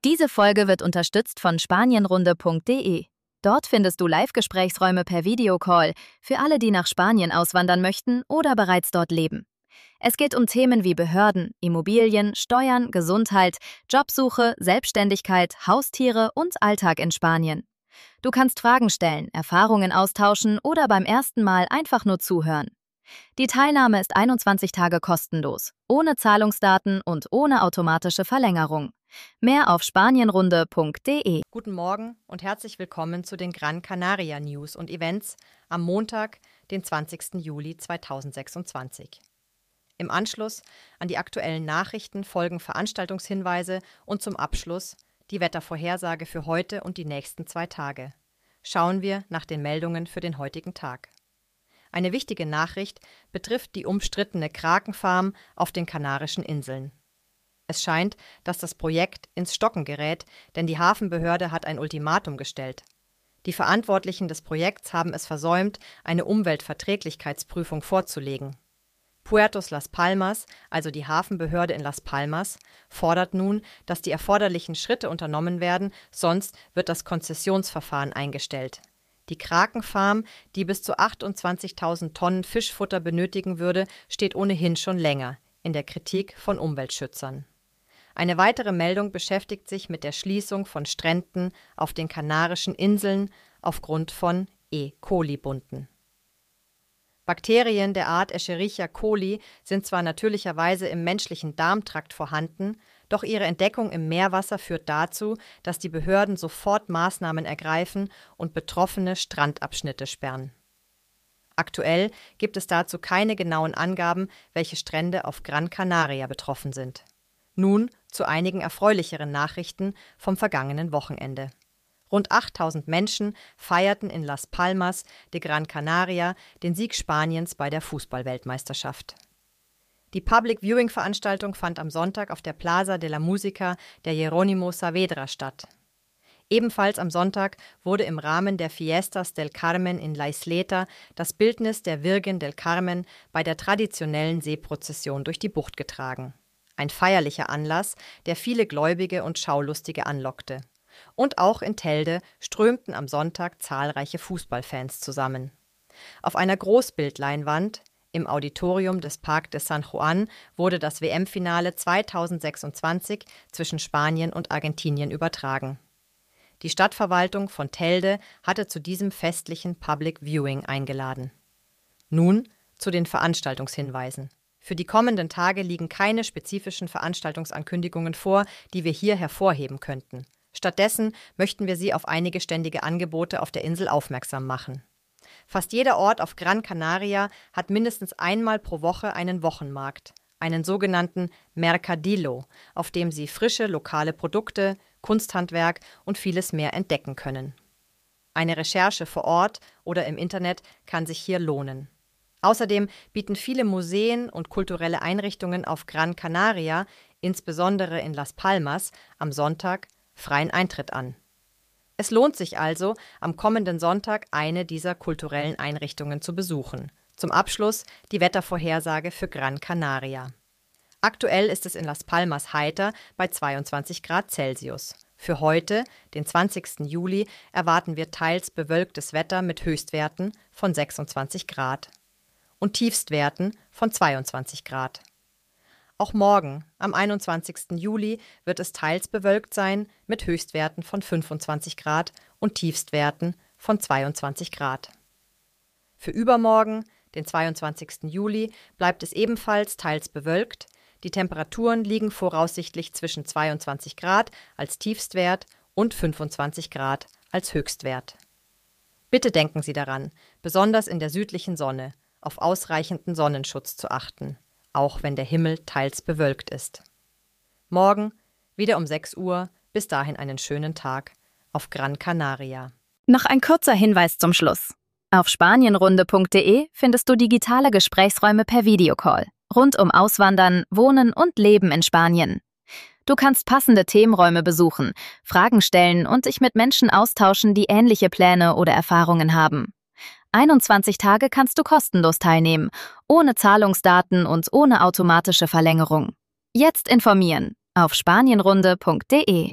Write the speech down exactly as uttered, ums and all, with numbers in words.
Diese Folge wird unterstützt von spanienrunde punkt de. Dort findest du Live-Gesprächsräume per Videocall für alle, die nach Spanien auswandern möchten oder bereits dort leben. Es geht um Themen wie Behörden, Immobilien, Steuern, Gesundheit, Jobsuche, Selbstständigkeit, Haustiere und Alltag in Spanien. Du kannst Fragen stellen, Erfahrungen austauschen oder beim ersten Mal einfach nur zuhören. Die Teilnahme ist einundzwanzig Tage kostenlos, ohne Zahlungsdaten und ohne automatische Verlängerung. Mehr auf spanienrunde punkt de. Guten Morgen und herzlich willkommen zu den Gran Canaria News und Events am Montag, den zwanzigsten Juli zweitausendsechsundzwanzig. Im Anschluss an die aktuellen Nachrichten folgen Veranstaltungshinweise und zum Abschluss die Wettervorhersage für heute und die nächsten zwei Tage. Schauen wir nach den Meldungen für den heutigen Tag. Eine wichtige Nachricht betrifft die umstrittene Krakenfarm auf den Kanarischen Inseln. Es scheint, dass das Projekt ins Stocken gerät, denn die Hafenbehörde hat ein Ultimatum gestellt. Die Verantwortlichen des Projekts haben es versäumt, eine Umweltverträglichkeitsprüfung vorzulegen. Puertos Las Palmas, also die Hafenbehörde in Las Palmas, fordert nun, dass die erforderlichen Schritte unternommen werden, sonst wird das Konzessionsverfahren eingestellt. Die Krakenfarm, die bis zu achtundzwanzigtausend Tonnen Fischfutter benötigen würde, steht ohnehin schon länger in der Kritik von Umweltschützern. Eine weitere Meldung beschäftigt sich mit der Schließung von Stränden auf den Kanarischen Inseln aufgrund von E. coli-Bunden. Bakterien der Art Escherichia coli sind zwar natürlicherweise im menschlichen Darmtrakt vorhanden, doch ihre Entdeckung im Meerwasser führt dazu, dass die Behörden sofort Maßnahmen ergreifen und betroffene Strandabschnitte sperren. Aktuell gibt es dazu keine genauen Angaben, welche Strände auf Gran Canaria betroffen sind. Nun zu einigen erfreulicheren Nachrichten vom vergangenen Wochenende. Rund achttausend Menschen feierten in Las Palmas de Gran Canaria den Sieg Spaniens bei der Fußball-Weltmeisterschaft. Die Public-Viewing-Veranstaltung fand am Sonntag auf der Plaza de la Música der Jerónimo Saavedra statt. Ebenfalls am Sonntag wurde im Rahmen der Fiestas del Carmen in La Isleta das Bildnis der Virgen del Carmen bei der traditionellen Seeprozession durch die Bucht getragen. Ein feierlicher Anlass, der viele Gläubige und Schaulustige anlockte. Und auch in Telde strömten am Sonntag zahlreiche Fußballfans zusammen. Auf einer Großbildleinwand im Auditorium des Parc de San Juan wurde das W M-Finale zweitausendsechsundzwanzig zwischen Spanien und Argentinien übertragen. Die Stadtverwaltung von Telde hatte zu diesem festlichen Public Viewing eingeladen. Nun zu den Veranstaltungshinweisen. Für die kommenden Tage liegen keine spezifischen Veranstaltungsankündigungen vor, die wir hier hervorheben könnten. Stattdessen möchten wir Sie auf einige ständige Angebote auf der Insel aufmerksam machen. Fast jeder Ort auf Gran Canaria hat mindestens einmal pro Woche einen Wochenmarkt, einen sogenannten Mercadillo, auf dem Sie frische lokale Produkte, Kunsthandwerk und vieles mehr entdecken können. Eine Recherche vor Ort oder im Internet kann sich hier lohnen. Außerdem bieten viele Museen und kulturelle Einrichtungen auf Gran Canaria, insbesondere in Las Palmas, am Sonntag freien Eintritt an. Es lohnt sich also, am kommenden Sonntag eine dieser kulturellen Einrichtungen zu besuchen. Zum Abschluss die Wettervorhersage für Gran Canaria. Aktuell ist es in Las Palmas heiter bei zweiundzwanzig Grad Celsius. Für heute, den zwanzigsten Juli, erwarten wir teils bewölktes Wetter mit Höchstwerten von sechsundzwanzig Grad und Tiefstwerten von zweiundzwanzig Grad. Auch morgen, am einundzwanzigsten Juli, wird es teils bewölkt sein mit Höchstwerten von fünfundzwanzig Grad und Tiefstwerten von zweiundzwanzig Grad. Für übermorgen, den zweiundzwanzigsten Juli, bleibt es ebenfalls teils bewölkt. Die Temperaturen liegen voraussichtlich zwischen zweiundzwanzig Grad als Tiefstwert und fünfundzwanzig Grad als Höchstwert. Bitte denken Sie daran, besonders in der südlichen Sonne, auf ausreichenden Sonnenschutz zu achten, auch wenn der Himmel teils bewölkt ist. Morgen wieder um sechs Uhr, bis dahin einen schönen Tag auf Gran Canaria. Noch ein kurzer Hinweis zum Schluss. Auf spanienrunde punkt de findest du digitale Gesprächsräume per Videocall, rund um Auswandern, Wohnen und Leben in Spanien. Du kannst passende Themenräume besuchen, Fragen stellen und dich mit Menschen austauschen, die ähnliche Pläne oder Erfahrungen haben. einundzwanzig Tage kannst du kostenlos teilnehmen, ohne Zahlungsdaten und ohne automatische Verlängerung. Jetzt informieren auf spanienrunde punkt de.